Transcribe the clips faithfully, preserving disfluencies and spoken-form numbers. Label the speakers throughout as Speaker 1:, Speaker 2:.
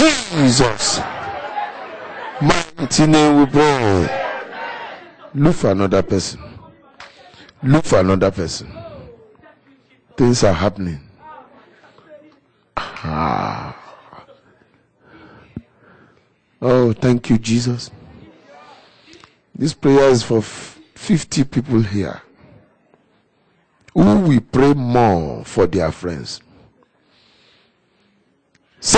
Speaker 1: Jesus' mighty name we pray. Look for another person. Look for another person. Things are happening. Ah. Oh, thank you, Jesus. This prayer is for fifty people here who will pray more for their friends. Say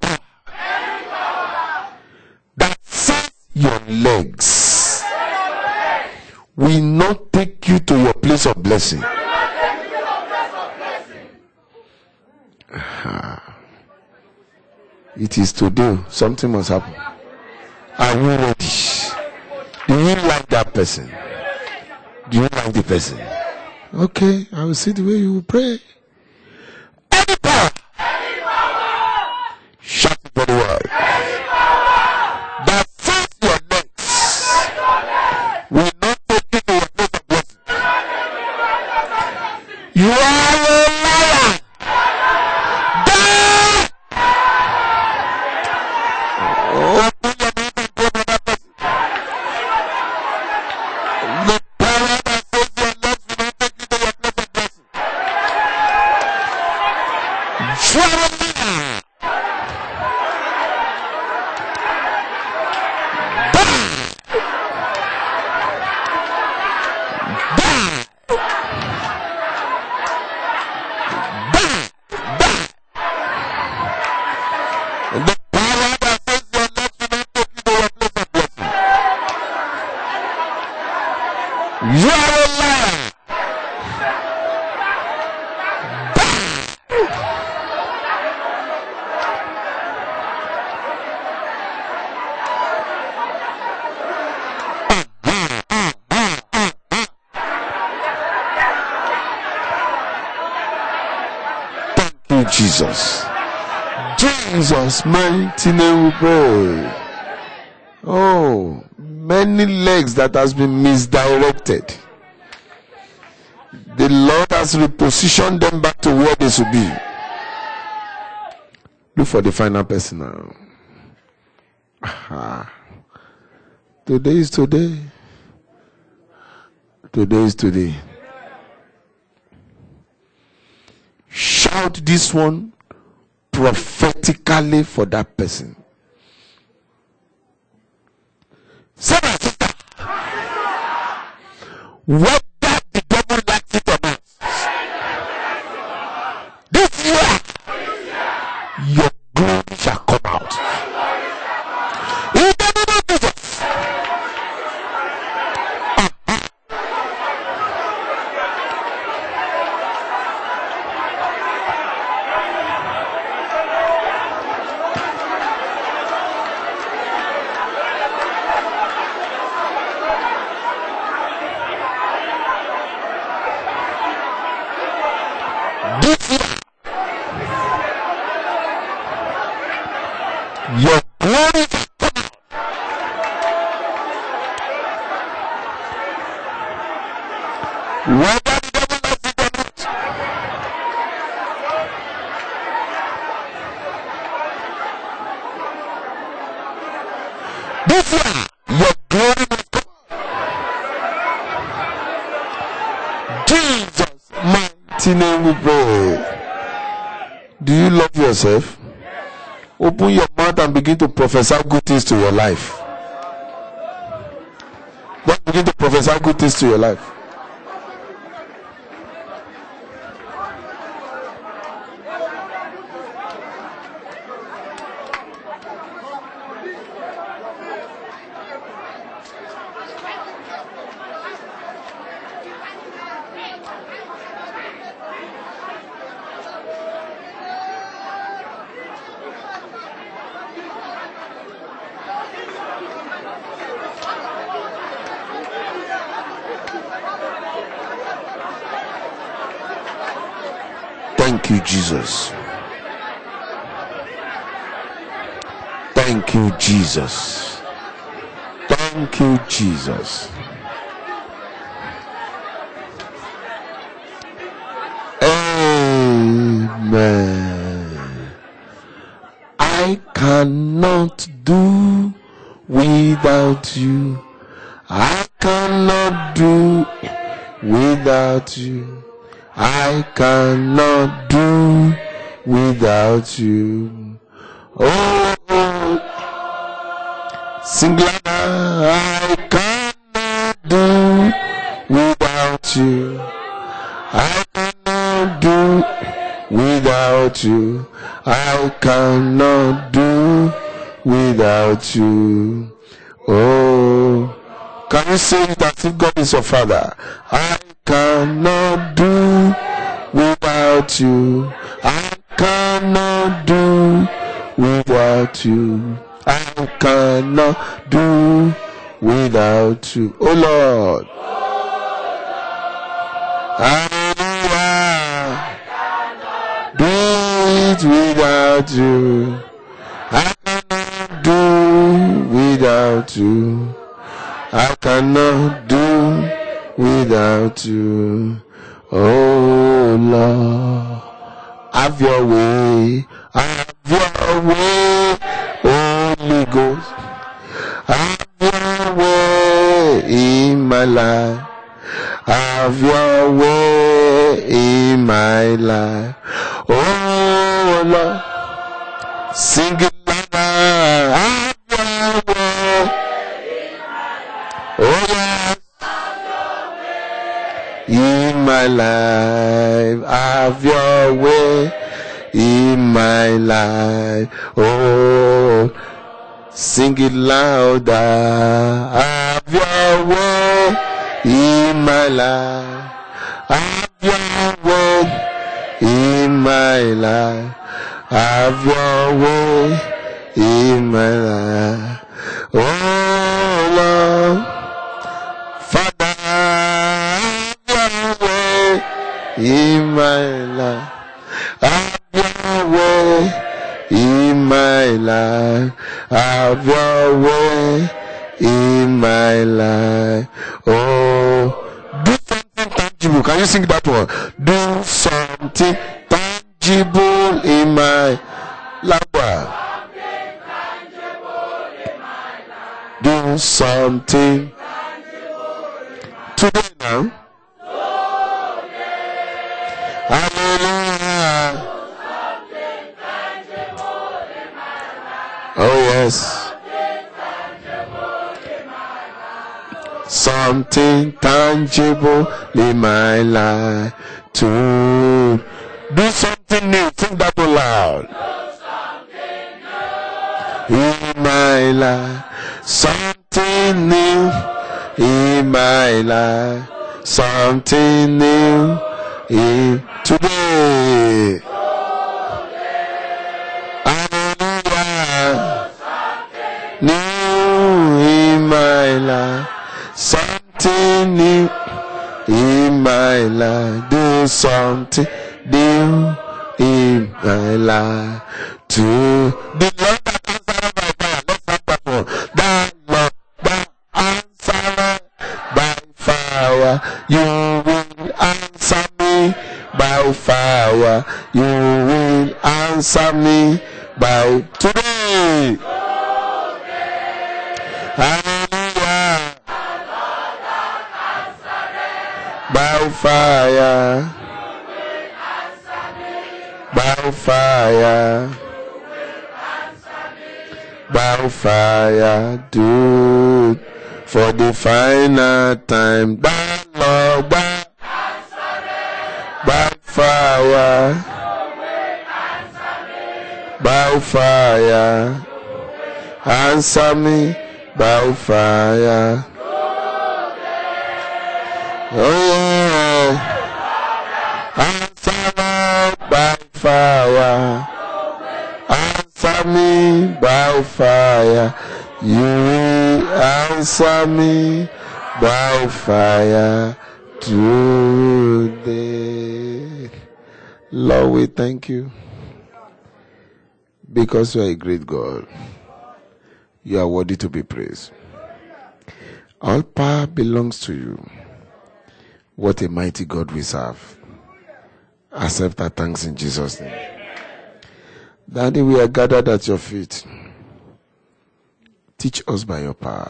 Speaker 1: that says your legs will not take you to your place of blessing. It is today. Something must happen. Are you ready? Do you like that person? Do you like the person? Okay, I will see the way you will pray. Any power. Shout it very well. That says your legs will not take you to your place of blessing. You are a liar. Die. Open your mouth and pray for that person. The power that says your legs will not take you to your place of blessing. You are a liar. You are a liar. Thank you, Jesus. Jesus' mighty name we pray. Oh, many legs that has been misdirected. The Lord has repositioned them back to where they should be. Look for the final person now. Aha. Today is today. Today is today. Shout this one prophetically for that person. Say my sister, whether the devil likes it or not, this year your glory shall come out. In the name of Jesus. Uh-huh. This year, your glory shall come out. Whether the devil likes it or not. This year, your glory must come out. Jesus' mighty name we pray. Do you love yourself? Open your mouth and begin to prophesy good things to your life. Just begin to prophesy good things to your life. Thank you, Jesus. Thank you, Jesus. Thank you, Jesus. Amen. I can cannot do without you. I cannot do without you. I cannot do without you. Oh, sing louder. I cannot do without you. I cannot do without you. I cannot do without you. Oh, can you say it as if God is your father? I cannot do without you. I cannot do without you. I cannot do without you. Oh Lord. Hallelujah. Do it without you. I cannot do without you. I cannot do without you. Oh Lord, have your way, have your way, Holy Ghost, have your way in my life, have your way in my life. Oh Lord, sing it louder, have your way. Oh yes, in my life, have your way in my life. Oh, sing it louder, have your way in my life, have your way in my life, have your way in my life. Oh Lord, Father, have your way in my life, have your way in my life, have your way in my life. Oh, do something tangible. Can you sing that one? Do something tangible in my life. Do something today now. Hallelujah. Oh yes. Something tangible in my life. To do something new. Sing that out loud. In my life. Something new in my life. Something new in today. Hallelujah. New in my life. Something new in my life. Do something new in my life. To the Lord that answered by fire. Let's have that one. That Lord that answered by fire. You will answer me by fire. You will answer me by today. Hallelujah. By fire. By fire. By fire. Do it for the final time. By Lord. By by fire. By fire. Answer me by fire. Oh yeah. Answer me by fire. Answer me by fire. You will answer me by fire today. Lord, we thank you because you are a great God. You are worthy to be praised. All power belongs to you. What a mighty God we serve. Accept our thanks in Jesus' name. Daddy, we are gathered at your feet. Teach us by your power.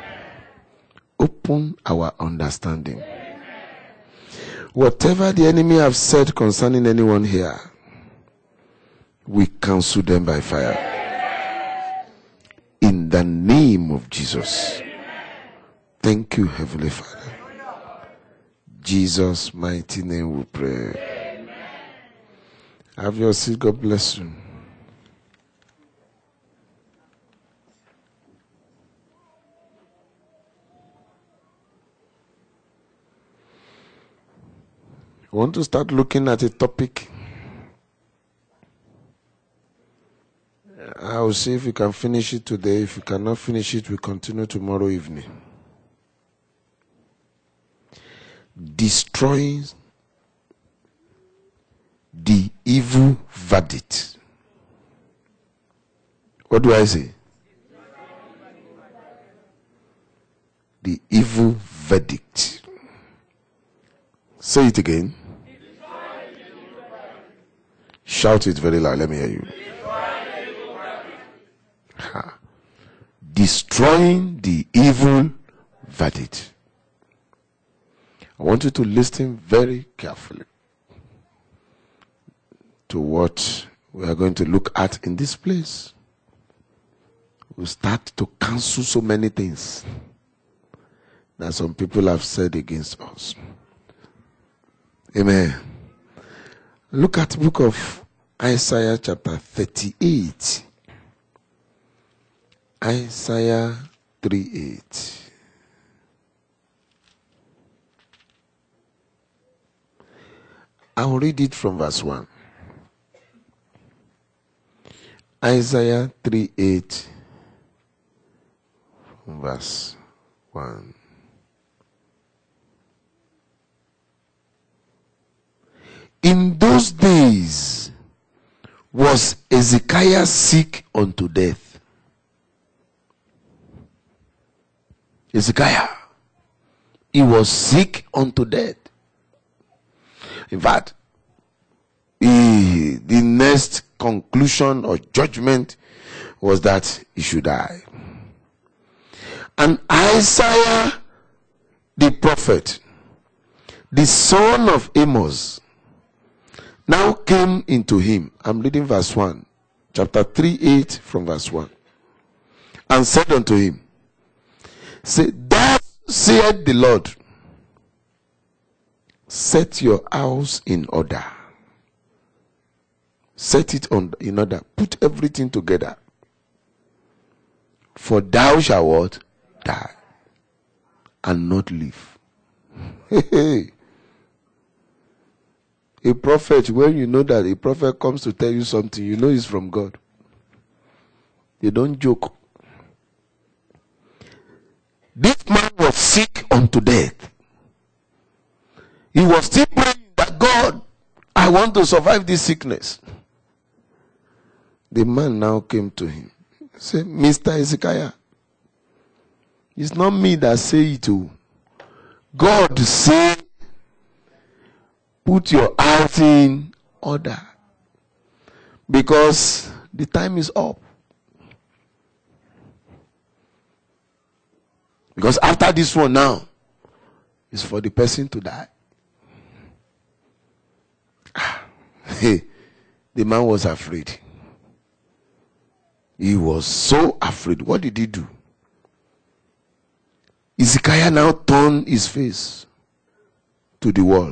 Speaker 1: Open our understanding. Whatever the enemy have said concerning anyone here, we cancel them by fire. In the name of Jesus. Thank you, Heavenly Father. Jesus' mighty name we pray. Have your seat. God bless you. I want to start looking at a topic. I will see if we can finish it today. If we cannot finish it, we continue tomorrow evening. Destroying the evil verdict. What do I say? The evil verdict. Say it again. Shout it very loud. Let me hear you. Ha. Destroying the evil verdict. I want you to listen very carefully to what we are going to look at in this place. We'll start to cancel so many things that some people have said against us. Amen. Look at the book of Isaiah chapter thirty-eight. Isaiah three eight. I'll read it from verse one. Isaiah three eight, verse one. In those days was Hezekiah sick unto death. Hezekiah, he was sick unto death. In fact, he, the next conclusion or judgment was that he should die. And Isaiah the prophet, the son of Amos, now came into him. I'm reading verse one, chapter three eight from verse one. And said unto him, say, thus saith the Lord, set your house in order. Set it on in order. Put everything together. For thou shalt what? Die. And not live. A prophet, when you know that a prophet comes to tell you something, you know it's from God. They don't joke. This man was sick unto death. He was still praying that, God, I want to survive this sickness. The man now came to him. He said, Mister Hezekiah, it's not me that say it to. God say, put your house in order. Because the time is up. Because after this one now, it's for the person to die. Hey, the man was afraid. He was so afraid. What did he do? Hezekiah now turned his face to the wall.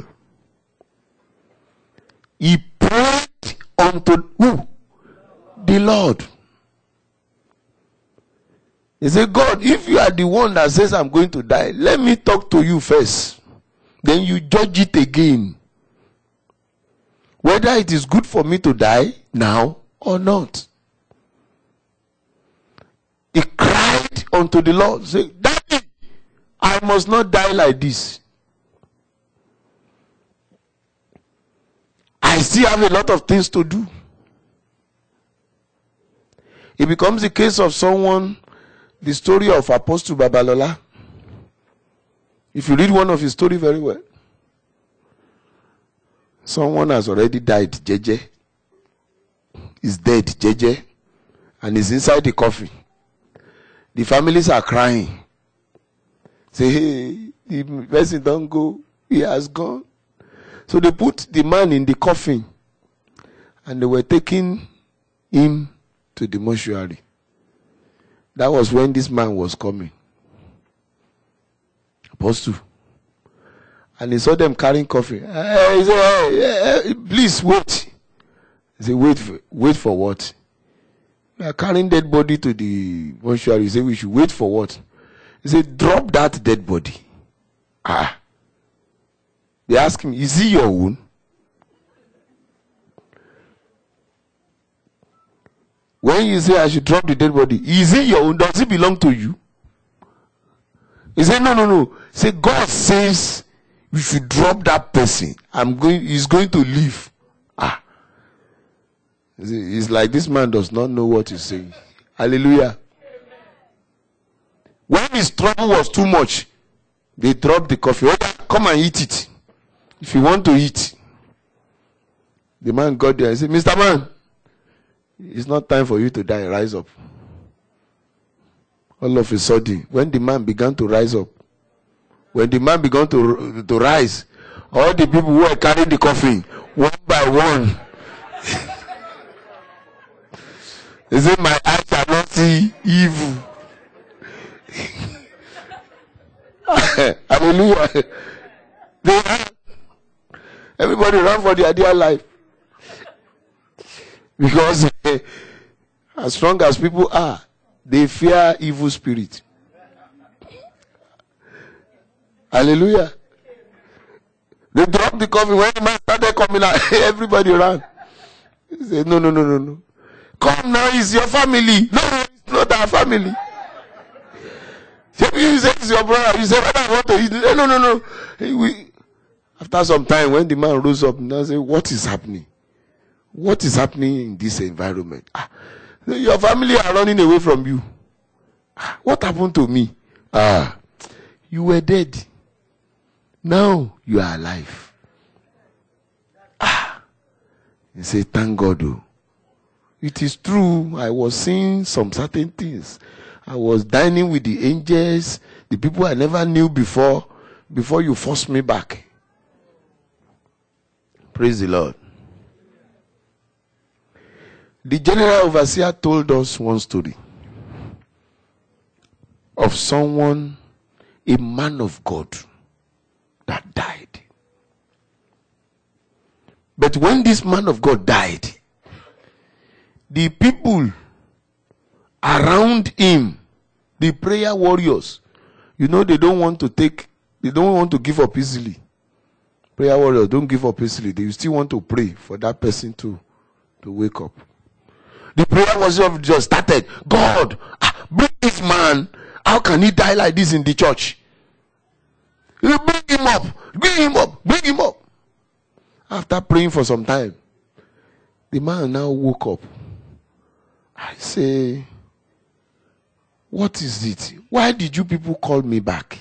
Speaker 1: He prayed unto who? The Lord. He said, God, if you are the one that says I'm going to die, let me talk to you first. Then you judge it again. Whether it is good for me to die now or not. He cried unto the Lord, saying, Daddy, I must not die like this. I still have a lot of things to do. It becomes the case of someone, the story of Apostle Babalola. If you read one of his story very well, someone has already died, J J. Is dead, J J. And is inside the coffin. The families are crying. Say, hey, the person don't go. He has gone. So they put the man in the coffin. And they were taking him to the mortuary. That was when this man was coming. Apostle. And he saw them carrying coffin. Hey, he said, hey, hey, please wait. He said, wait for, wait for what? We are carrying dead body to the mortuary. He said, we should wait for what? He said, drop that dead body. Ah. They asked him, is he your own? When you say I should drop the dead body, is it your own? Does it belong to you? He said, no, no, no. He said, God says you should drop that person. I'm going, he's going to leave. Ah. It's like this man does not know what he's saying. Hallelujah. When his trouble was too much, they dropped the coffee. Oh, come and eat it. If you want to eat. The man got there and said, Mister Man, it's not time for you to die. Rise up. All of a sudden, when the man began to rise up, when the man began to, to rise, all the people who were carrying the coffin, one by one, they said, my eyes shall not see evil. Hallelujah. They ran. Everybody ran for their dear life. Because uh, as strong as people are, they fear evil spirit. Hallelujah. They dropped the coffin. When the man started coming out, everybody ran. He said, no, no, no, no, no. Come now, it's your family. No, it's not our family. You say it's your brother. You say, I want to eat. No, no, no. We, after some time, when the man rose up, and said, what is happening? What is happening in this environment? Ah, your family are running away from you. Ah, what happened to me? Ah, you were dead. Now you are alive. Ah, he said, thank God. Oh. It is true. I was seeing some certain things. I was dining with the angels, the people I never knew before, before you forced me back. Praise the Lord. The general overseer told us one story of someone, a man of God, that died. But when this man of God died, the people around him, the prayer warriors, you know, they don't want to take, they don't want to give up easily. Prayer warriors don't give up easily. They still want to pray for that person to, to wake up. The prayer warriors just started. God, ah, bring this man. How can he die like this in the church? You bring him up. Bring him up. Bring him up. After praying for some time, the man now woke up. I say, what is it? Why did you people call me back?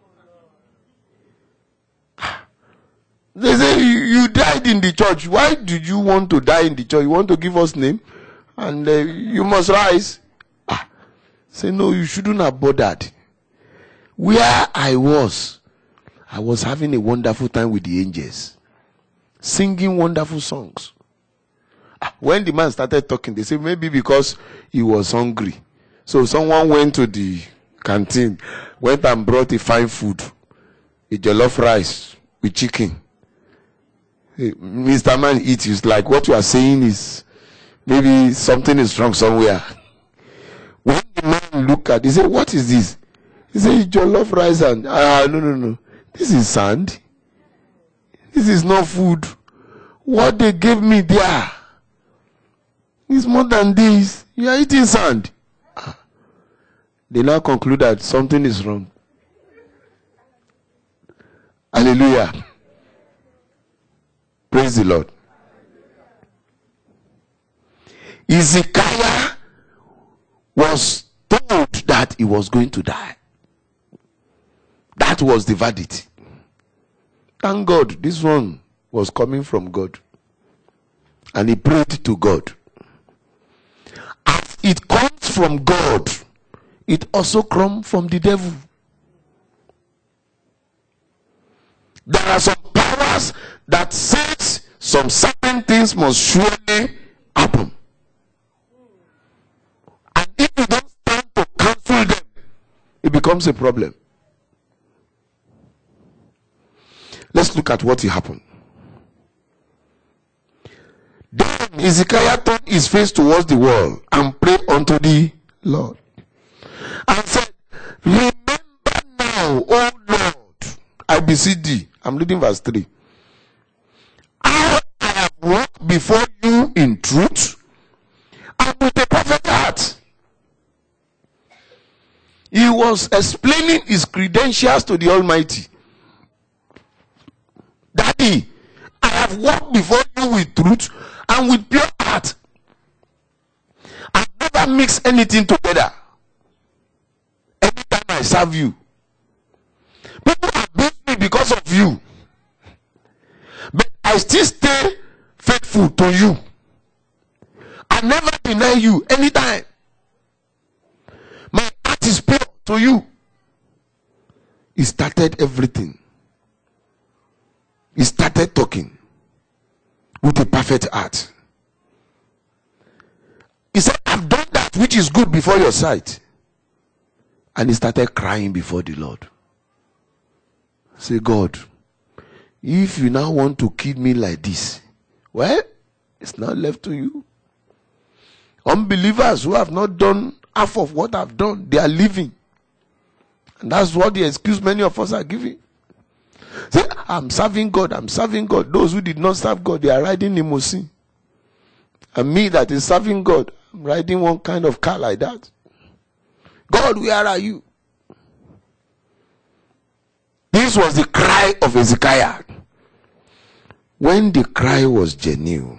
Speaker 1: They say, you, you died in the church. Why did you want to die in the church? You want to give us name? And uh, you must rise. Ah. Say, no, you shouldn't have bothered. Where I was, I was having a wonderful time with the angels. Singing wonderful songs. Ah. When the man started talking, they said, maybe because he was hungry. So someone went to the canteen, went and brought a fine food, a jollof rice with chicken. Hey, Mister Man eat. It's like what you are saying is maybe something is wrong somewhere. When the man looked at it, he said, what is this? He said, jollof rice and, ah, no, no, no. This is sand. This is not food. What they gave me there is more than this. You are eating sand. Ah. They now conclude that something is wrong. Hallelujah. Praise the Lord. Ezekiah was told that he was going to die. That was the verdict. Thank God, this one was coming from God. And he prayed to God. As it comes from God, it also comes from the devil. There are some powers that says some certain things must surely happen. And if you don't stand to cancel them, it becomes a problem. Let's look at what happened. Then Hezekiah turned his face towards the wall and prayed unto the Lord, and said, remember now, O Lord, I beseech thee. I'm reading verse three. How I have walked before you in truth and with a perfect heart. He was explaining his credentials to the Almighty. Daddy, I have walked before you with truth and with pure heart. I never mix anything together. Anytime I serve you, people abuse me because of you, but I still stay faithful to you. I never deny you anytime. My heart is pure to you. He started everything. He started talking with a perfect heart. He said, I've done that which is good before your sight. And he started crying before the Lord. Say, God, if you now want to kill me like this, well, it's not left to you. Unbelievers who have not done half of what I've done, they are living. And that's what the excuse many of us are giving. Say, I'm serving God, I'm serving God. Those who did not serve God, they are riding limousine. And me that is serving God, I'm riding one kind of car like that. God, where are you? This was the cry of Hezekiah. When the cry was genuine.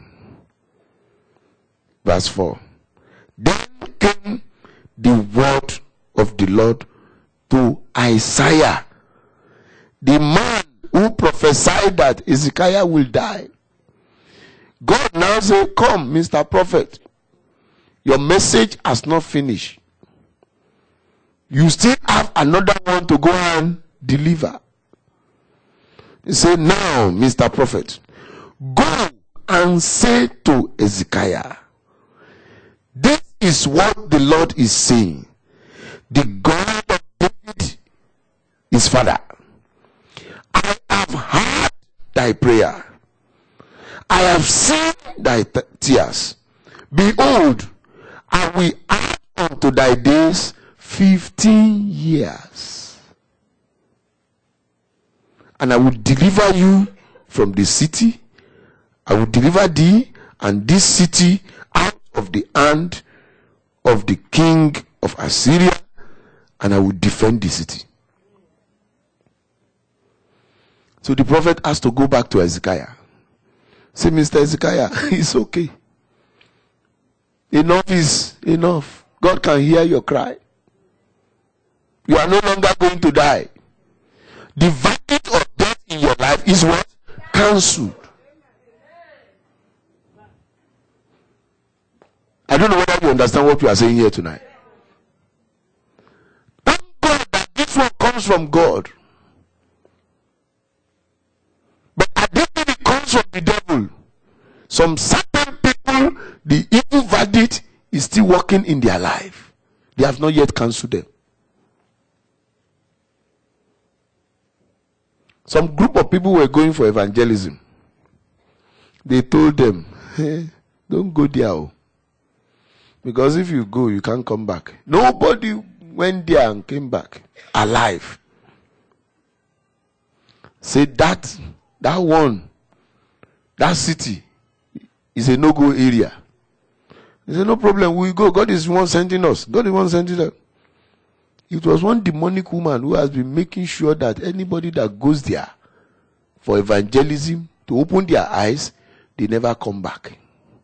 Speaker 1: Verse four. Then came the word of the Lord to Isaiah, the man who prophesied that Hezekiah will die. God now said, come, Mister Prophet, your message has not finished. You still have another one to go and deliver. He said, now, Mister Prophet, go and say to Hezekiah, this is what the Lord is saying. The God of David, his father, I have heard thy prayer. I have seen thy th- tears. Behold, I will add unto thy days fifteen years. And I will deliver you from the city. I will deliver thee and this city out of the hand of the king of Assyria, and I will defend the city. So the prophet has to go back to Hezekiah. Say, Mister Hezekiah, it's okay. Enough is enough. God can hear your cry. You are no longer going to die. The verdict of death in your life is what? Cancelled. I don't know whether you understand what we are saying here tonight. Thank God that this one comes from God. But I don't think it comes from the devil. Some certain people, the evil verdict is still working in their life. They have not yet cancelled them. Some group of people were going for evangelism. They told them, hey, don't go there. Because if you go, you can't come back. Nobody went there and came back alive. Say that, that one, that city is a no-go area. They said, no problem, we go. God is the one sending us. God is the one sending us. It was one demonic woman who has been making sure that anybody that goes there for evangelism, to open their eyes, they never come back.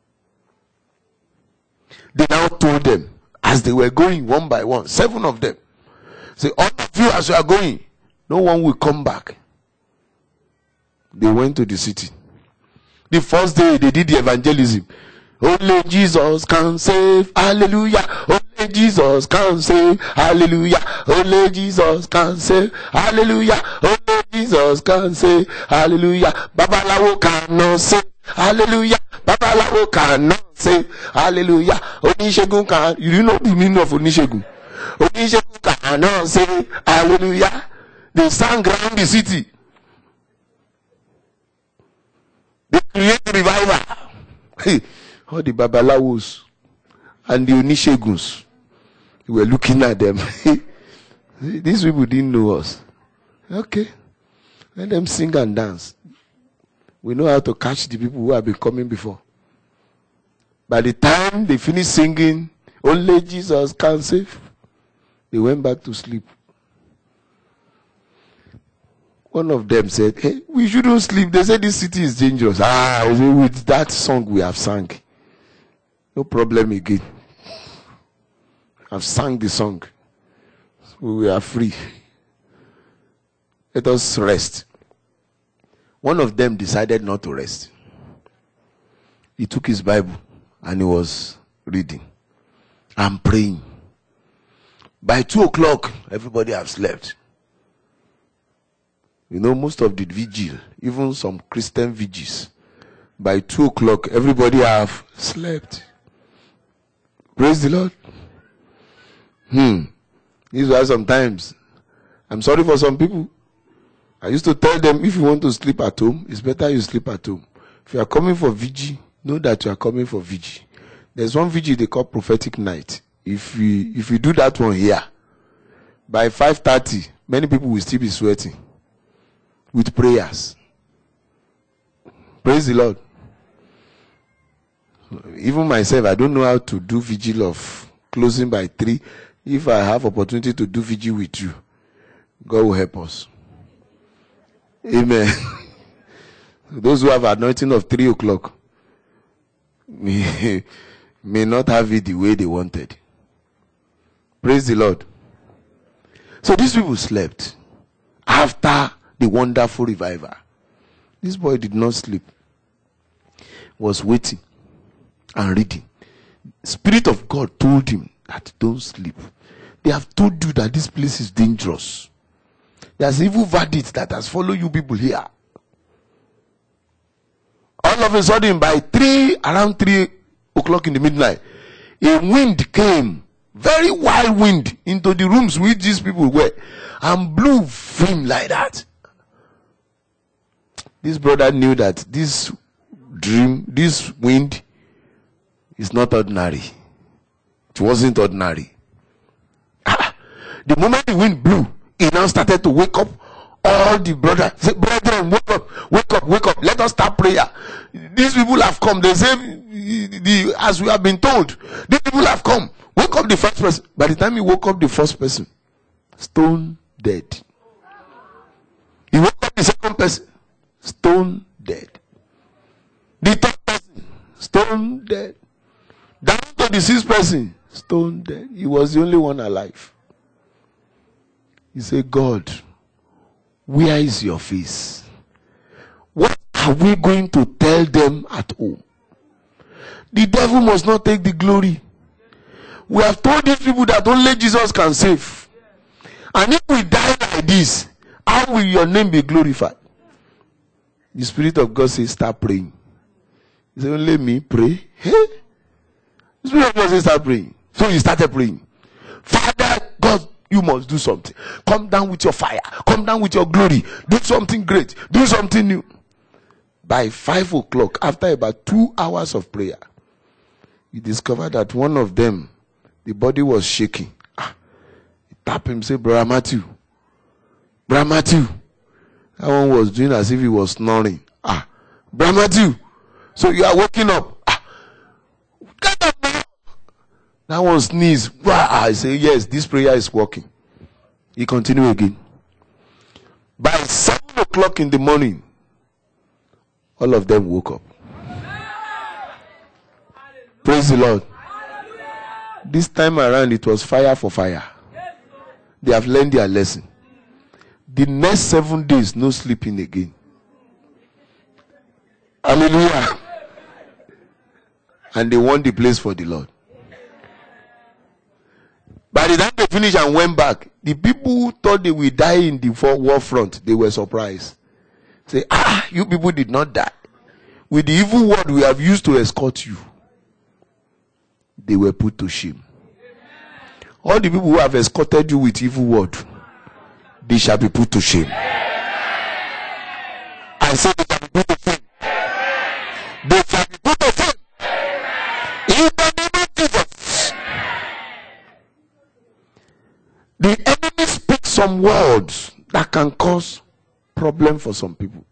Speaker 1: They now told them, as they were going one by one, seven of them, say, all of you as you are going, no one will come back. They went to the city. The first day they did the evangelism. Only Jesus can save. Hallelujah. Only Jesus can save. Hallelujah. Only Jesus can save. Hallelujah. Only Jesus can save. Hallelujah. Babalawo cannot save. Hallelujah. Babalawo cannot save. Hallelujah. Onishegun can. You do know the meaning of Onishegun. Onishegun cannot save. Hallelujah. They sang around the city. They create revival. Hey, all the Babalawos and the Onisheguns, we were looking at them. These people didn't know us. Okay. Let them sing and dance. We know how to catch the people who have been coming before. By the time they finished singing, only Jesus can save, they went back to sleep. One of them said, hey, we shouldn't sleep. They said this city is dangerous. Ah, with that song we have sung. No problem again. I've sung the song. So we are free. Let us rest. One of them decided not to rest. He took his Bible and he was reading and praying. By two o'clock, everybody have slept. You know, most of the vigil, even some Christian vigils, by two o'clock, everybody have slept. Praise the Lord. Hmm. This is why sometimes, I'm sorry for some people. I used to tell them, if you want to sleep at home, it's better you sleep at home. If you are coming for vigil, know that you are coming for vigil. There's one vigil they call prophetic night. If we, if we do that one here, by five thirty, many people will still be sweating with prayers. Praise the Lord. Even myself, I don't know how to do vigil of closing by three. If I have opportunity to do vigil with you, God will help us. Amen. Those who have anointing of three o'clock may, may not have it the way they wanted. Praise the Lord. So these people slept after the wonderful revival. This boy did not sleep. Was waiting and reading. Spirit of God told him that don't sleep. They have told you that this place is dangerous. There's evil verdict that has followed you people here. All of a sudden, by three, around three o'clock in the midnight, a wind came, very wild wind, into the rooms which these people were, and blew him like that. This brother knew that this dream, this wind, is not ordinary. It wasn't ordinary. Ah, the moment the wind blew, he now started to wake up all the brothers. Say, brethren, wake up, wake up, wake up. Let us start prayer. These people have come. They say, the, as we have been told, these people have come. Wake up the first person. By the time he woke up the first person, stone dead. He woke up the second person, stone dead. The third person, stone dead. Down to the sixth person, stone dead. He was the only one alive. He said, God, where is your face? What are we going to tell them at home? The devil must not take the glory. We have told these people that only Jesus can save. And if we die like this, how will your name be glorified? The Spirit of God says, start praying. He said, only me pray? Hey? The Spirit of God says, start praying. So he started praying. Father, God, you must do something. Come down with your fire. Come down with your glory. Do something great. Do something new. By five o'clock, after about two hours of prayer, he discovered that one of them, the body was shaking. Ah, he tapped him, say, Brother Matthew. Brother Matthew. That one was doing as if he was snoring. Ah, Brother Matthew. So you are waking up. Ah, get up now. That one sneezed. I say, yes, this prayer is working. He continued again. By seven o'clock in the morning, all of them woke up. Praise the Lord. This time around, it was fire for fire. They have learned their lesson. The next seven days, no sleeping again. Hallelujah. And they won the place for the Lord. finished and went back. The people who thought they would die in the war front, they were surprised. Say, ah, you people did not die. With the evil word we have used to escort you, they were put to shame. All the people who have escorted you with evil word, they shall be put to shame. I say they shall be put to shame. They shall be put to shame. In the name of Jesus. The enemy speaks some words that can cause problem for some people.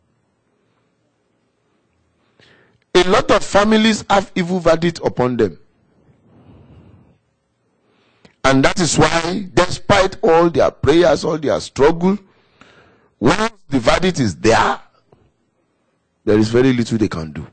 Speaker 1: A lot of families have evil verdict upon them. And that is why, despite all their prayers, all their struggle, once the verdict is there, there is very little they can do.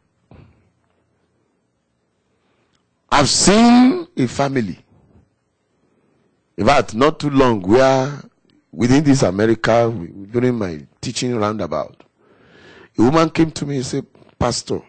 Speaker 1: I've seen a family, in fact, not too long, where within this America, during my teaching roundabout, a woman came to me and said, Pastor,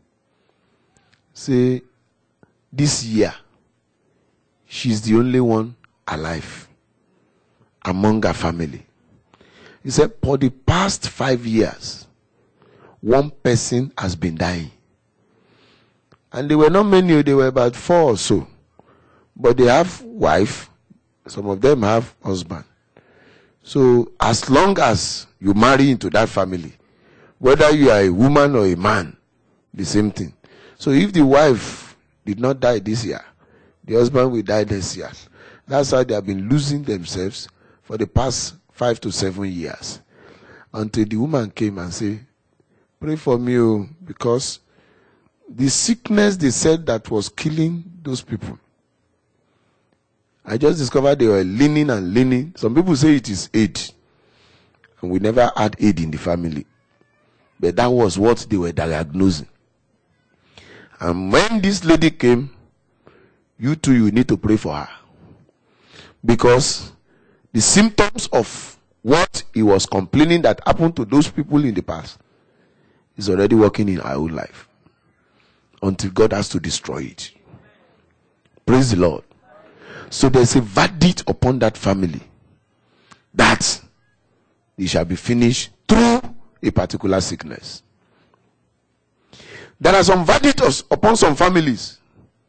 Speaker 1: say, this year, she's the only one alive among her family. He said, for the past five years, one person has been dying. And they were not many, they were about four or so. But they have wife, some of them have husband. So as long as you marry into that family, whether you are a woman or a man, the same thing. So if the wife did not die this year, the husband will die this year. That's why they have been losing themselves for the past five to seven years. Until the woman came and said, pray for me, because the sickness they said that was killing those people, I just discovered they were leaning and leaning. Some people say it is AIDS. And we never had AIDS in the family. But that was what they were diagnosing. And when this lady came, you too, you need to pray for her. Because the symptoms of what he was complaining that happened to those people in the past is already working in our own life. Until God has to destroy it. Praise the Lord. So there's a verdict upon that family that they shall be finished through a particular sickness. There are some verdicts upon some families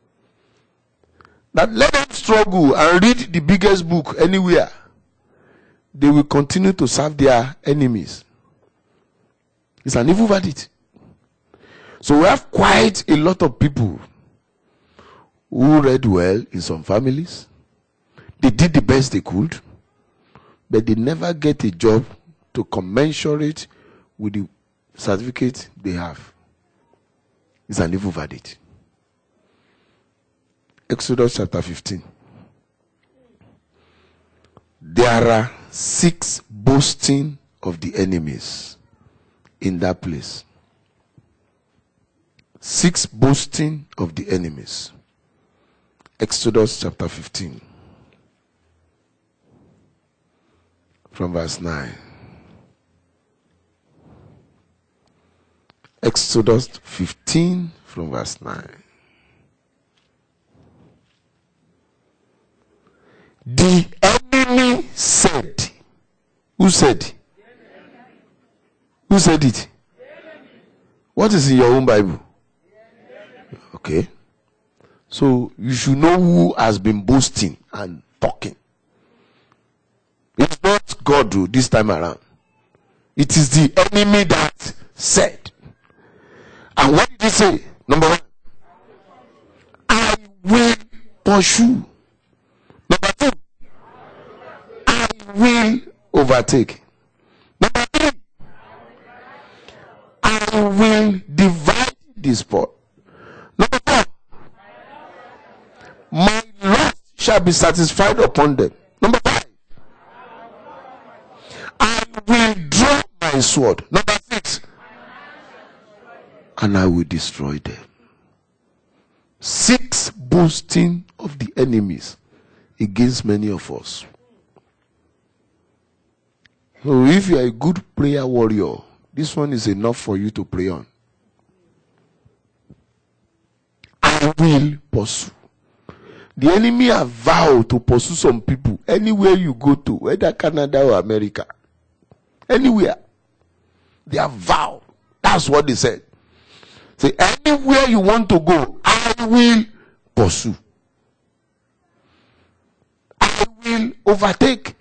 Speaker 1: that let them struggle and read the biggest book anywhere. They will continue to serve their enemies. It's an evil verdict. So we have quite a lot of people who read well in some families. They did the best they could, but they never get a job to commensurate with the certificate they have. It's an evil verdict. Exodus chapter fifteen. There are six boasting of the enemies in that place. Six boasting of the enemies. Exodus chapter fifteen. From verse nine. Exodus fifteen from verse nine. The enemy said. Who said? Who said it? What is in your own Bible? Okay. So you should know who has been boasting and talking. It's not God who this time around. It is the enemy that said. And what did he say? Number one, I will pursue. Number two, I will overtake. Number three, I will divide the spot. Number four, my lust shall be satisfied upon them. Number five, I will draw my sword. Number six, and I will destroy them. Six boasting of the enemies against many of us. So if you are a good prayer warrior, this one is enough for you to pray on. I will pursue. The enemy have vowed to pursue some people anywhere you go to, whether Canada or America. Anywhere. They have vowed. That's what they said. Say, anywhere you want to go, I will pursue. I will overtake.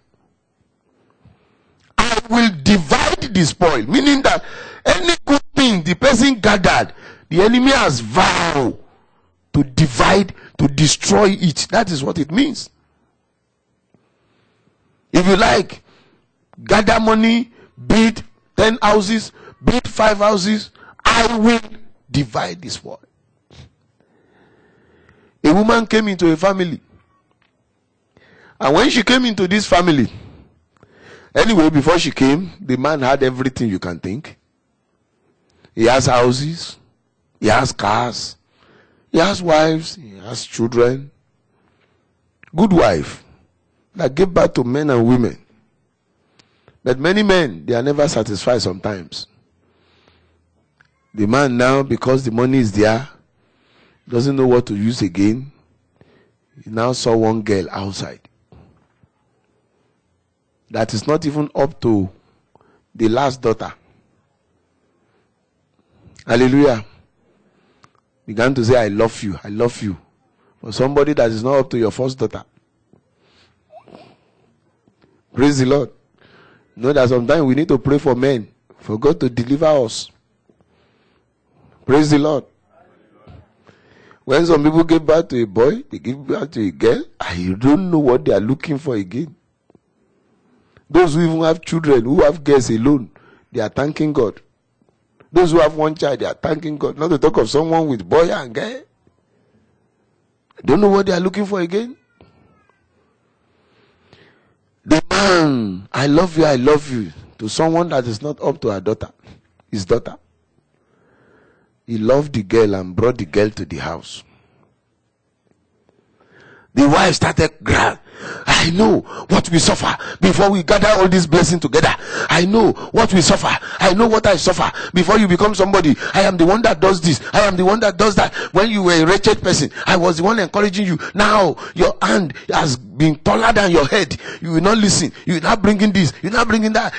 Speaker 1: I will divide the spoil. Meaning that any good thing the person gathered, the enemy has vowed to divide, to destroy it. That is what it means. If you like, gather money, build ten houses, build five houses, I will divide this spoil. A woman came into a family. And when she came into this family, anyway, before she came, the man had everything you can think. He has houses, he has cars, he has wives, he has children. Good wife that gave birth to men and women. But many men, they are never satisfied sometimes. The man now, because the money is there, doesn't know what to use again. He now saw one girl outside that is not even up to the last daughter. Hallelujah. Began to say, I love you, I love you. For somebody that is not up to your first daughter. Praise the Lord. You know that sometimes we need to pray for men, for God to deliver us. Praise the Lord. When some people give birth to a boy, they give birth to a girl, I don't know what they are looking for again. Those who even have children, who have girls alone, they are thanking God. Those who have one child, they are thanking God. Not to talk of someone with boy and girl. I don't know what they are looking for again. The man, I love you, I love you, to someone that is not up to her daughter, his daughter. He loved the girl and brought the girl to the house. The wife started crying. I know what we suffer before we gather all this blessing together. I know what we suffer. I know what I suffer before you become somebody. I am the one that does this. I am the one that does that. When you were a wretched person, I was the one encouraging you. Now your hand has been taller than your head. You will not listen. You will not bring in this. You will not bring in that.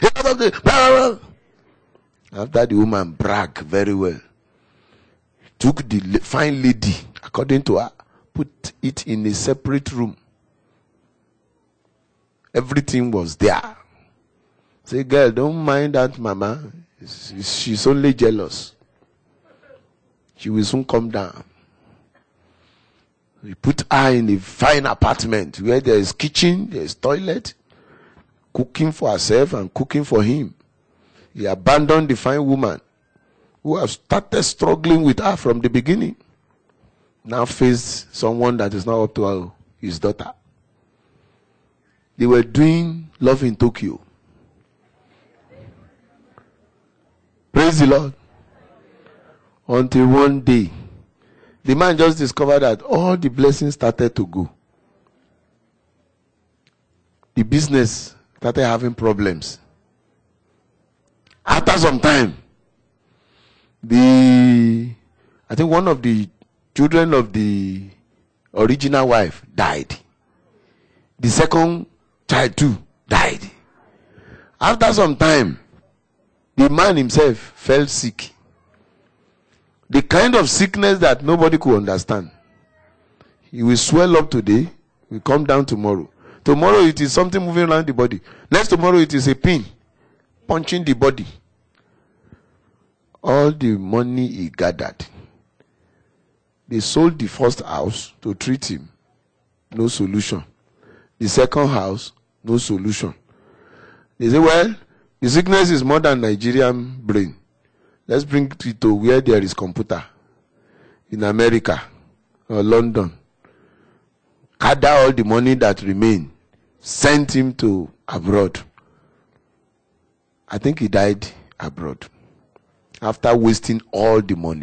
Speaker 1: After the woman bragged very well, took the fine lady, according to her, put it in a separate room. Everything was there. Say, girl, don't mind that mama. She's only jealous. She will soon come down. We put her in a fine apartment where there is kitchen, there is toilet, cooking for herself and cooking for him. He abandoned the fine woman who have started struggling with her from the beginning. Now faced someone that is not up to her, his daughter. They were doing Love in Tokyo. Praise the Lord. Until one day, the man just discovered that all the blessings started to go. The business started having problems. After some time, the I think one of the children of the original wife died. The second child too died. After some time, the man himself fell sick. The kind of sickness that nobody could understand. He will swell up today, will come down tomorrow. Tomorrow it is something moving around the body. Next tomorrow it is a pin punching the body. All the money he gathered, they sold the first house to treat him. No solution. The second house, no solution. They say, well, the sickness is more than Nigerian brain. Let's bring it to where there is computer. In America or London. Gather all the money that remained. Sent him to abroad. I think he died abroad. After wasting all the money.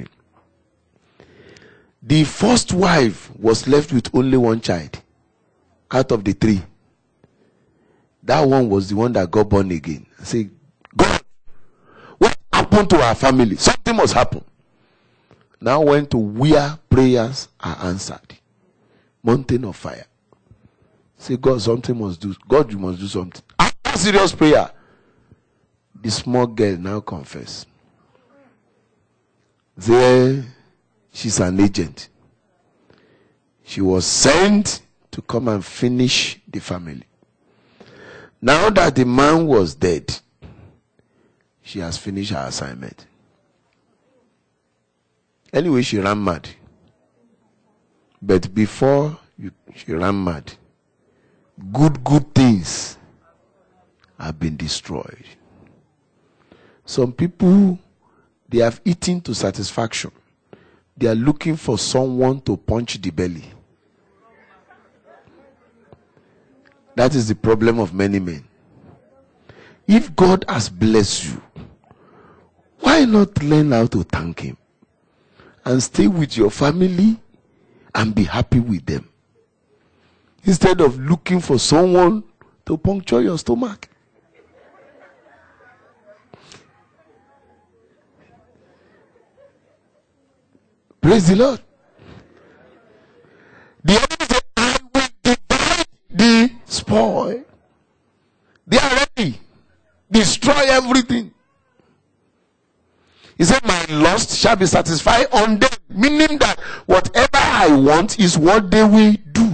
Speaker 1: The first wife was left with only one child. Out of the three. That one was the one that got born again. I say, God, what happened to our family? Something must happen. Now went to where prayers are answered. mountain of fire. Say, God, something must do. God, you must do something. After serious prayer, the small girl now confess. There, she's an agent. She was sent to come and finish the family. Now that the man was dead, she has finished her assignment. Anyway, she ran mad. But before you, she ran mad, good, good things have been destroyed. Some people, they have eaten to satisfaction. They are looking for someone to punch the belly. That is the problem of many men. If God has blessed you, why not learn how to thank him and stay with your family and be happy with them, instead of looking for someone to puncture your stomach? Praise the Lord. The enemy said, I will divide the spoil. They are ready. Destroy everything. He said, my lust shall be satisfied on them. Meaning that whatever I want is what they will do.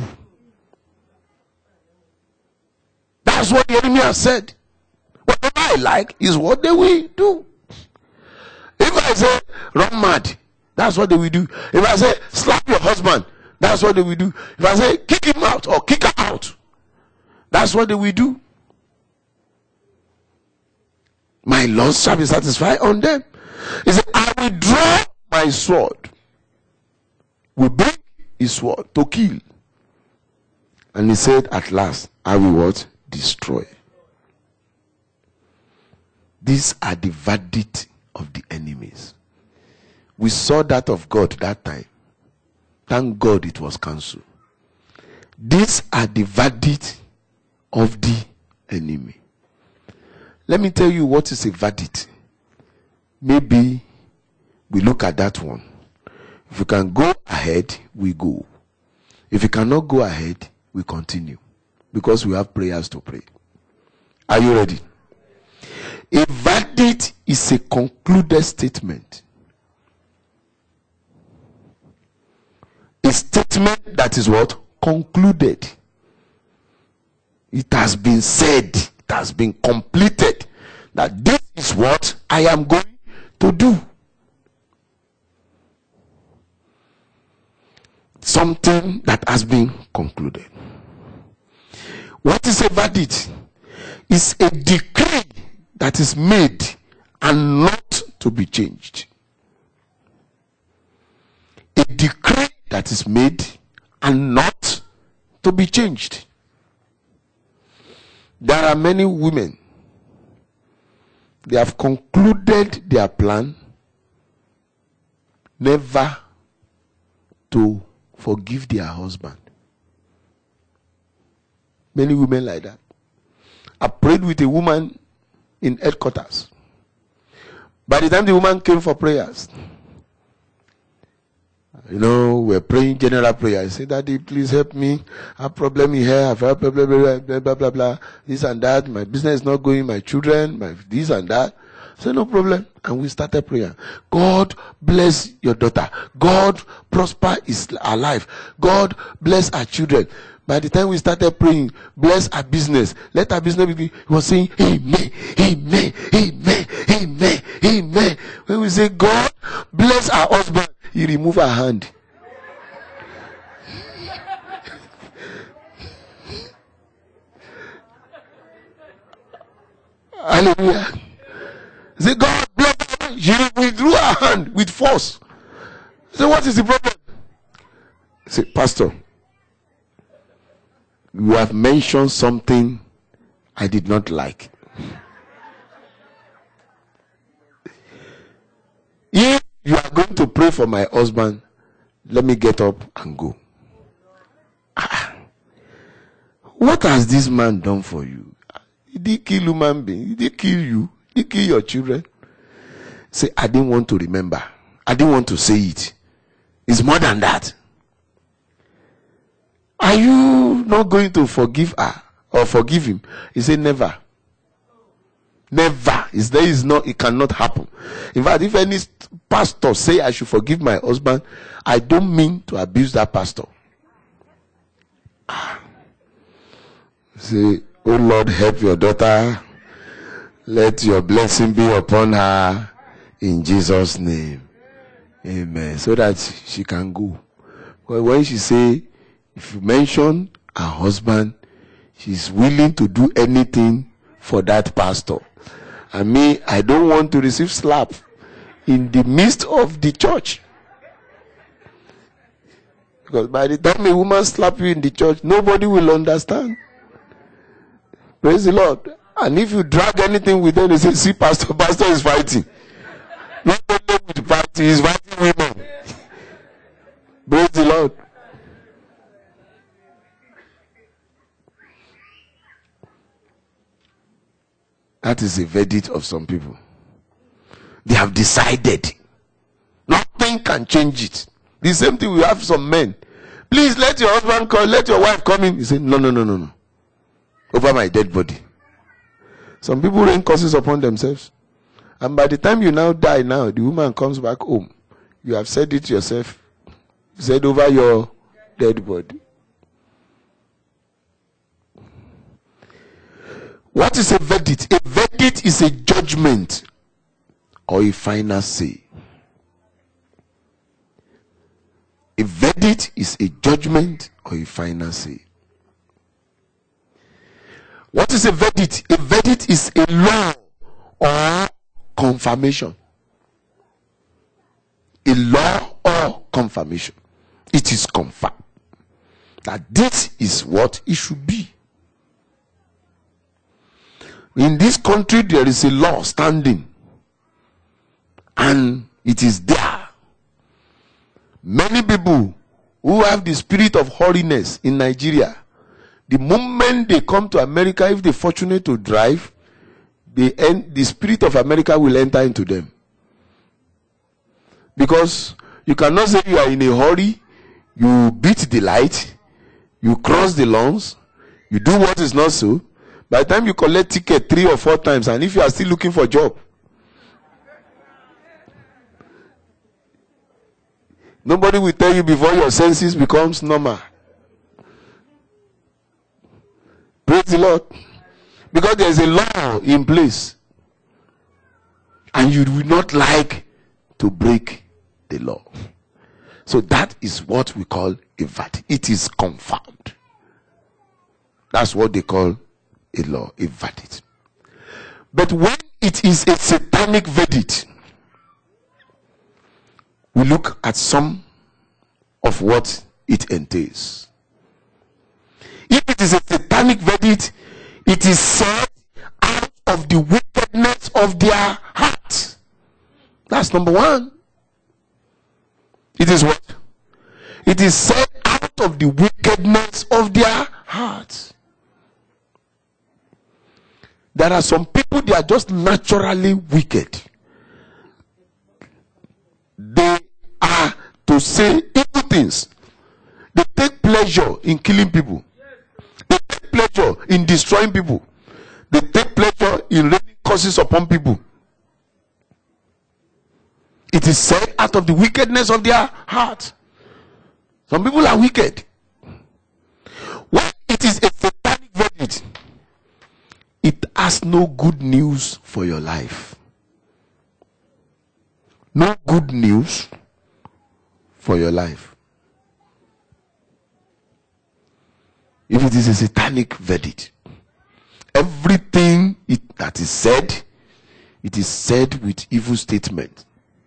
Speaker 1: That's what the enemy has said. Whatever I like is what they will do. If I say, run mad, that's what they will do. If I say, slap your husband, that's what they will do. If I say, kick him out or kick her out, that's what they will do. My lust shall be satisfied on them. He said, I will draw my sword. Will bring his sword to kill. And he said, at last, I will what? Destroy. These are the verdict of the enemies. We saw that of God that time. Thank God it was cancelled. These are the verdict of the enemy. Let me tell you what is a verdict. Maybe we look at that one. If you can go ahead, we go. If you cannot go ahead, we continue. Because we have prayers to pray. Are you ready? A verdict is a concluded statement. A statement that is what? Concluded. It has been said. It has been completed. That this is what I am going to do. Something that has been concluded. What is a verdict? It's a decree that is made and not to be changed. A decree that is made and not to be changed. There are many women. They have concluded their plan never to forgive their husband. Many women like that. I prayed with a woman in headquarters. By the time the woman came for prayers, you know, we're praying general prayer. I said, Daddy, please help me. I have a problem in here. I have a problem, blah, blah, blah, blah, blah. This and that. My business is not going. My children, my this and that. I said, no problem. And we started prayer. God bless your daughter. God prosper his, our life. God bless our children. By the time we started praying, bless our business. Let our business be. He was saying, Amen, Amen, Amen, Amen, Amen. When we say, God bless our husband, he remove her hand. Hallelujah. Say, God bless her. She withdrew her hand with force. So what is the problem? Say, Pastor, you have mentioned something I did not like. If you are going to pray for my husband, let me get up and go. Ah, what has this man done for you? He did kill human being. He did kill you. He did kill your children. Say, I didn't want to remember. I didn't want to say it. It's more than that. Are you not going to forgive her or forgive him? He said, never. Never. Is there is not, it cannot happen. In fact, if any pastor say I should forgive my husband, I don't mean to abuse that pastor. Say, oh Lord, help your daughter. Let your blessing be upon her in Jesus' name. Amen. So that she can go. But when she say, if you mention her husband, she's willing to do anything for that pastor. And me, I don't want to receive slap in the midst of the church. Because by the time a woman slap you in the church, nobody will understand. Praise the Lord. And if you drag anything with them, they say, see, pastor, pastor is fighting. Not only with fighting, he's fighting women. Praise the Lord. That is the verdict of some people. They have decided. Nothing can change it. The same thing we have some men. Please let your husband come, let your wife come in. He said, no, no, no, no, no. Over my dead body. Some people rain curses upon themselves. And by the time you now die now, the woman comes back home. You have said it yourself. You said over your dead body. What is a verdict? A verdict is a judgment or a final say. A verdict is a judgment or a final say. What is a verdict? A verdict is a law or confirmation. A law or confirmation. It is confirmed that this is what it should be. In this country, there is a law standing, and it is there. Many people who have the spirit of holiness in Nigeria, the moment they come to America, if they're fortunate to drive, they end, the spirit of America will enter into them. Because you cannot say you are in a hurry, you beat the light, you cross the lawns, you do what is not so. By the time you collect ticket three or four times, and if you are still looking for a job, nobody will tell you before your senses becomes normal. Praise the Lord. Because there is a law in place. And you will not like to break the law. So that is what we call a verdict. It is confirmed. That's what they call a law, a verdict. But when it is a satanic verdict, we look at some of what it entails. If it is a satanic verdict, it is said out of the wickedness of their heart. That's number one. It is what? It is said out of the wickedness of their hearts. There are some people, they are just naturally wicked. They are, to say evil things. They take pleasure in killing people. They take pleasure in destroying people. They take pleasure in raining curses upon people. It is said out of the wickedness of their heart. Some people are wicked. When it is a satanic verdict, it has no good news for your life. No good news for your life. If it is a satanic verdict, everything it, that is said, it is said with evil statement.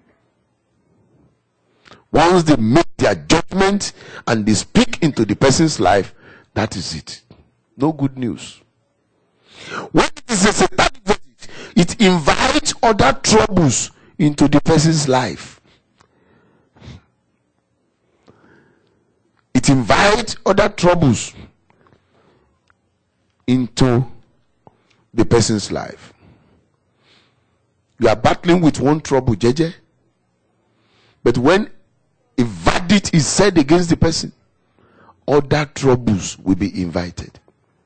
Speaker 1: Once they make their judgment and they speak into the person's life, that is it. No good news. When it is a satanic verdict, it invites other troubles into the person's life. It invites other troubles into the person's life. You are battling with one trouble, J J. But when a verdict is said against the person, other troubles will be invited.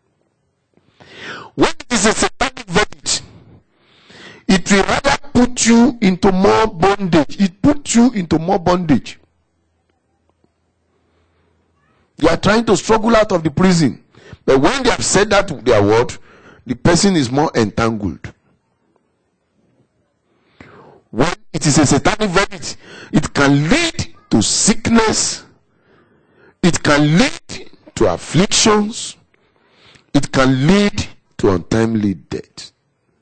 Speaker 1: When it is a satanic verdict, it will rather put you into more bondage. It puts you into more bondage. You are trying to struggle out of the prison. But when they have said that with their word, the person is more entangled. When it is a satanic verdict, it can lead to sickness. It can lead to afflictions. It can lead to untimely death.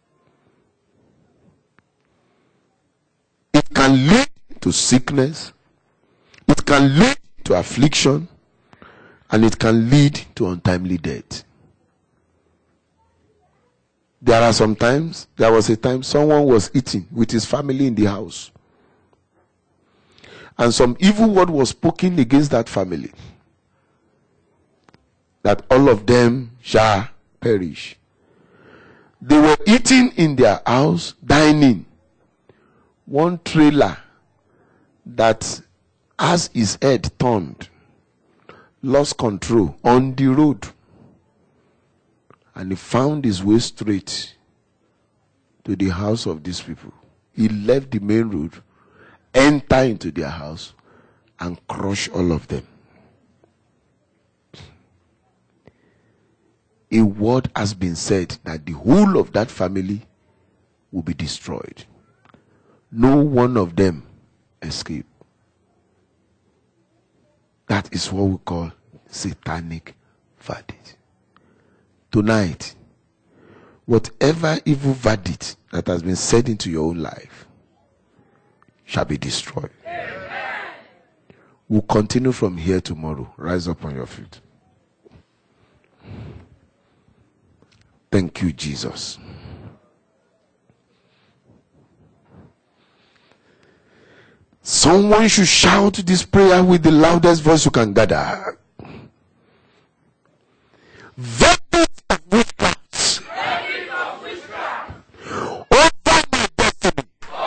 Speaker 1: It can lead to sickness. It can lead to affliction. And it can lead to untimely death. There are some times, there was a time someone was eating with his family in the house. And some evil word was spoken against that family. That all of them shall perish. They were eating in their house, dining. One trailer that has his head turned lost control on the road, and he found his way straight to the house of these people. He left the main road, entered into their house, and crushed all of them. A word has been said that the whole of that family will be destroyed. No one of them escaped. That is what we call satanic verdict. Tonight, whatever evil verdict that has been said into your own life shall be destroyed. Amen. We'll continue from here tomorrow. Rise up on your feet. Thank you, Jesus. Someone should shout this prayer with the loudest voice you can gather. Verdict of witchcraft over my destiny,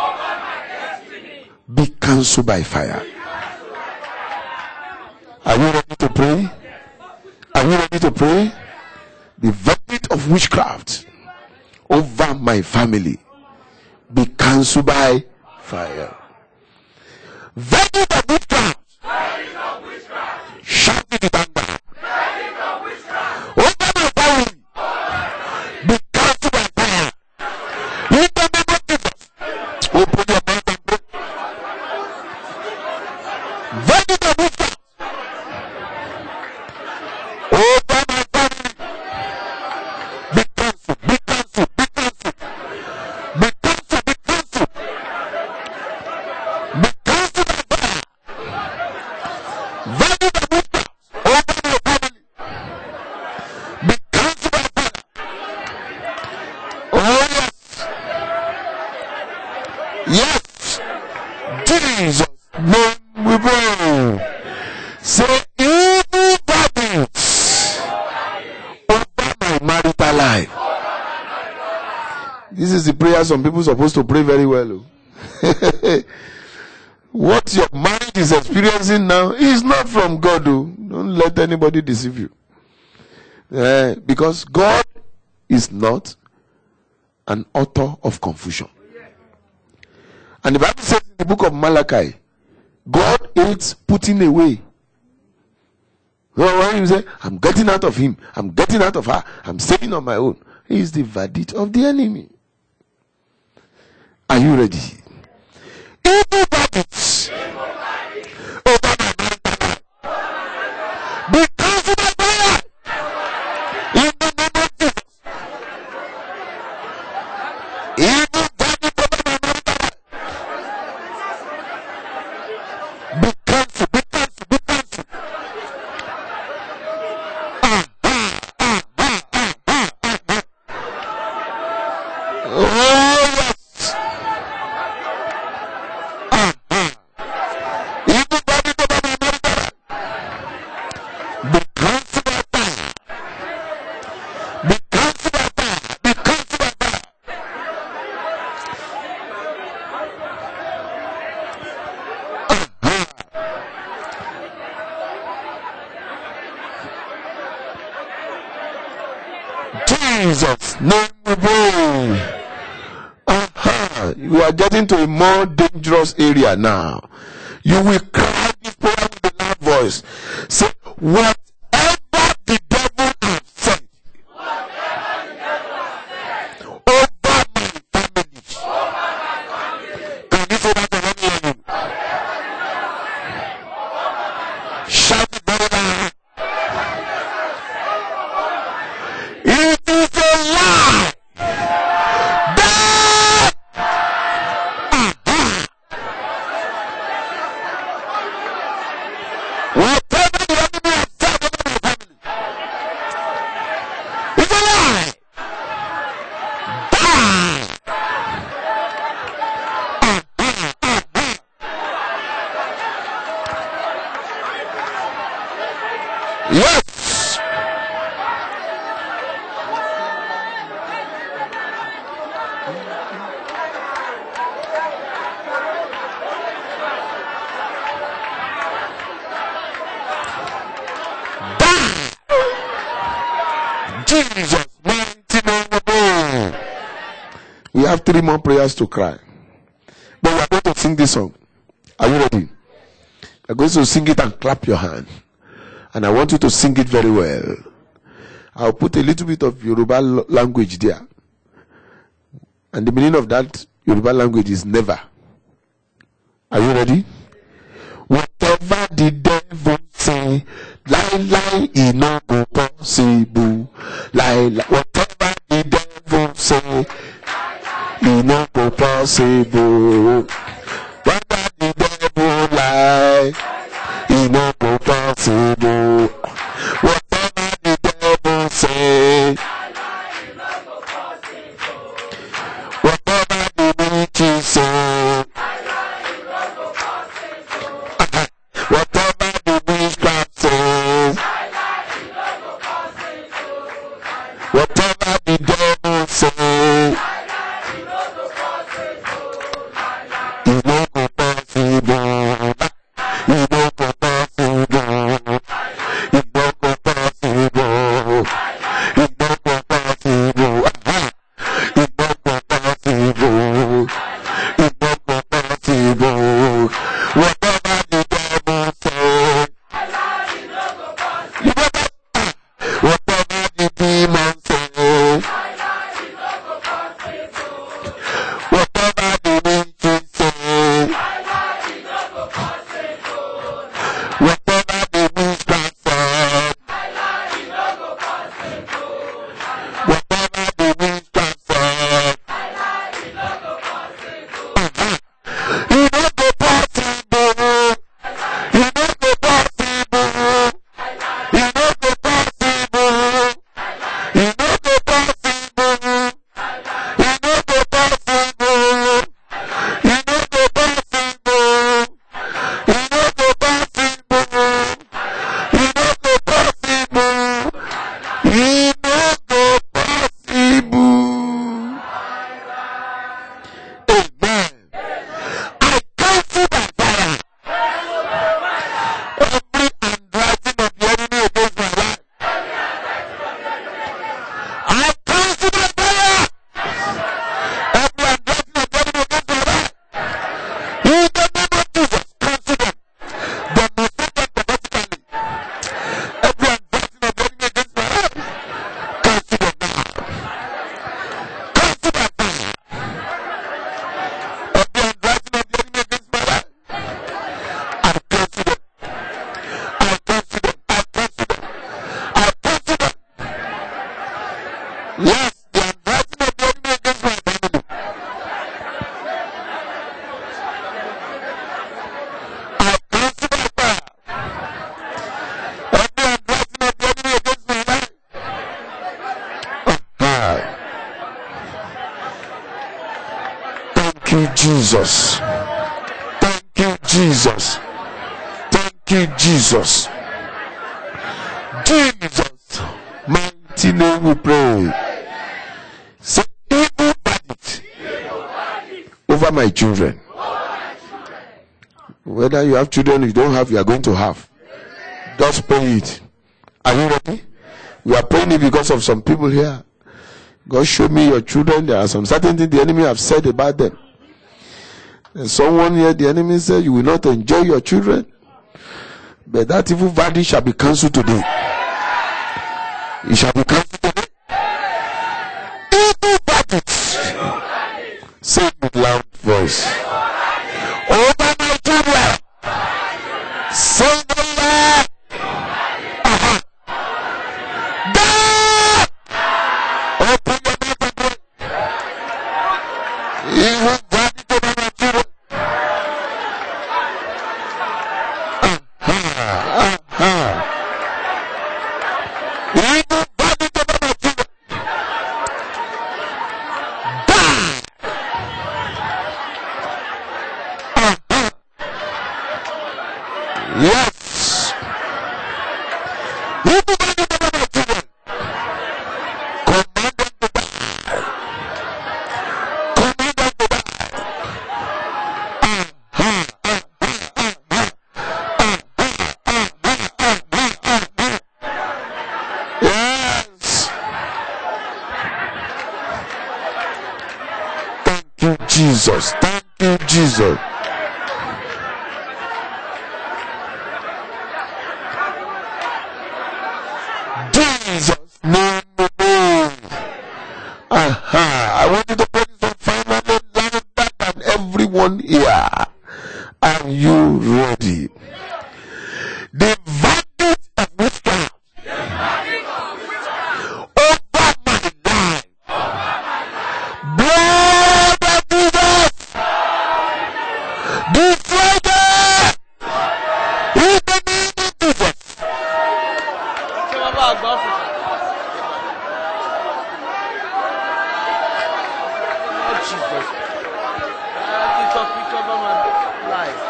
Speaker 1: be cancelled by fire. Are you ready to pray? Are you ready to pray? The verdict of witchcraft over my family, be cancelled by fire. Verdict of witchcraft. Shout it in thunder. Over my family. Be cancelled by fire. In the name of Jesus. Open your mouth and pray. Verdict of witchcraft. Over my family. Be cancelled. Be cancelled. Be cancelled. Be cancelled. Be cancelled. Be cancelled. Yes, Jesus' name we pray. Say evil verdicts over my marital life. This is the prayer some people are supposed to pray very well. What your marriage is experiencing now is not from God. Don't let anybody deceive you. Uh, because God is not an author of confusion. And the Bible says in the book of Malachi, God hates putting away. So when you say, I'm getting out of him, I'm getting out of her, I'm staying on my own, he is the verdict of the enemy. Are you ready? Evil verdicts over my marital life, be cancelled by fire in the name of Jesus. Evil verdict over my marital life, be cancelled, be cancelled, be cancelled. Ah, ah, ah, ah, ah, ah, ah. Oh yes. Ah, ah, Jesus' name we pray. Uh-huh. You are getting to a more dangerous area now. You will cry this prayer with a loud voice. Say, whatever the devil has said over my family. Can you say that to anyone? Shout it very loud. It is a lie. That uh-huh. Whatever the enemy has said over my family is a lie. Die. Uh-huh. Uh-huh. Yes. Jesus, mighty name. We have three more prayers to cry. But we are going to sing this song. Are you ready? We are going to sing it and clap your hand. And I want you to sing it very well. I'll put a little bit of Yoruba language there. And the meaning of that Yoruba language is never. Are you ready? Whatever the devil say, lie, lie, it no go possible. Lie, lie, whatever the devil say, it no go possible. Whatever the devil lie, it no go possible. Whatever the devil say, whatever the witches say, whatever the witchcraft says, whatever the devil says, it no go possible. It no go possible. It no go possible. It no go possible. It no go possible. It no go possible. Whatever the devil says, you better, whatever the demon says, whatever the witches say, whatever the witchcraft says, whatever the witchcraft says, uh-huh. It no go possible. It no go possible. It no go possible. It no go possible. It no go possible. It no go possible. It no go possible. It no go possible. It no go possible. Amen. I cancel that fire. Every handwriting of the enemy against my life. I cancel that fire. Every handwriting of the enemy against my life. In the name of Jesus, cancel them. Demonstrate them prophetically. Every handwriting of the enemy against my life. Cancel them now. Cancel that fire. Every handwriting of the enemy against my life. I cancel them. I cancel them. I cancel them. I cancel them. Yes, the handwriting of the enemy against my family. I cancel that fire. Every handwriting of the enemy against my life. Uh-huh. Thank you, Jesus. Thank you, Jesus. Thank you, Jesus. Jesus, mighty name we pray. Say, evil verdict over my children. Whether you have children or you don't have, you are going to have. Just pray it. Are you ready? We are praying it because of some people here. God, show me your children. There are some certain things the enemy have said about them. And someone here, the enemy said, you will not enjoy your children. But that evil verdict shall be cancelled today. It shall be cancelled today. Evil verdict. Say it with loud voice. Over my children. Say the Lord. Uh-huh. God. Open your mouth and pray. Evil verdict over my children. Yes. Who command them to die? Command them to die. Command them to die. Yes. Thank you, Jesus. Thank you, Jesus. Jesus' name we move. Aha. I want you to put this on finally louder than everyone here. Are you ready? The verdict of witchcraft over my life. Blood of Jesus. Destroy them. In the name of Jesus.
Speaker 2: Jesus. I think of picture about my life.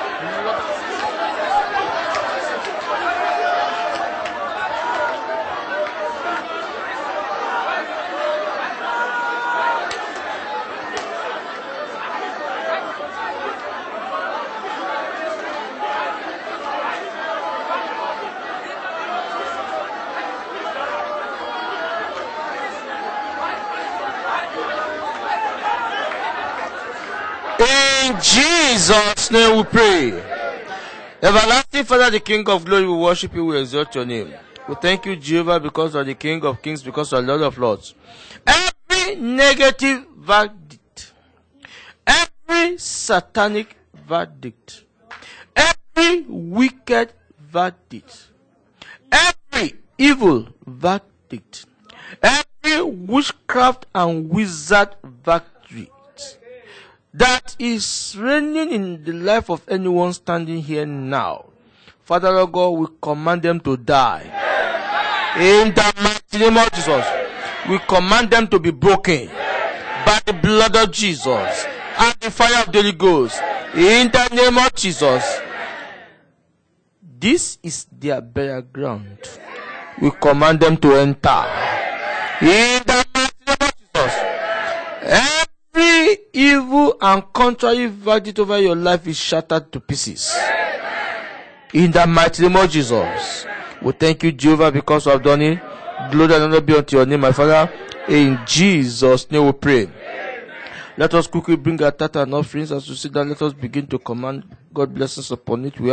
Speaker 2: In Jesus' name we pray. Everlasting Father, the King of glory, we worship you, we exalt your name. We thank you, Jehovah, because you are the King of kings, because you are Lord of lords. Every negative verdict, every satanic verdict, every wicked verdict, every evil verdict, every witchcraft and wizard verdict that is reigning in the life of anyone standing here now, Father Lord God, we command them to die. In the mighty name of Jesus, we command them to be broken by the blood of Jesus and the fire of the Holy Ghost. In the name of Jesus, this is their burial ground. We command them to enter. In the mighty name of Jesus, every evil and contrary verdict over your life is shattered to pieces. In the mighty name of Jesus, we thank you, Jehovah, because you have done it. Glory and honor be unto your name, my Father. In Jesus' name we pray. Let us quickly bring our tithe and offerings as we sit down. Let us begin to command God blessings upon it. We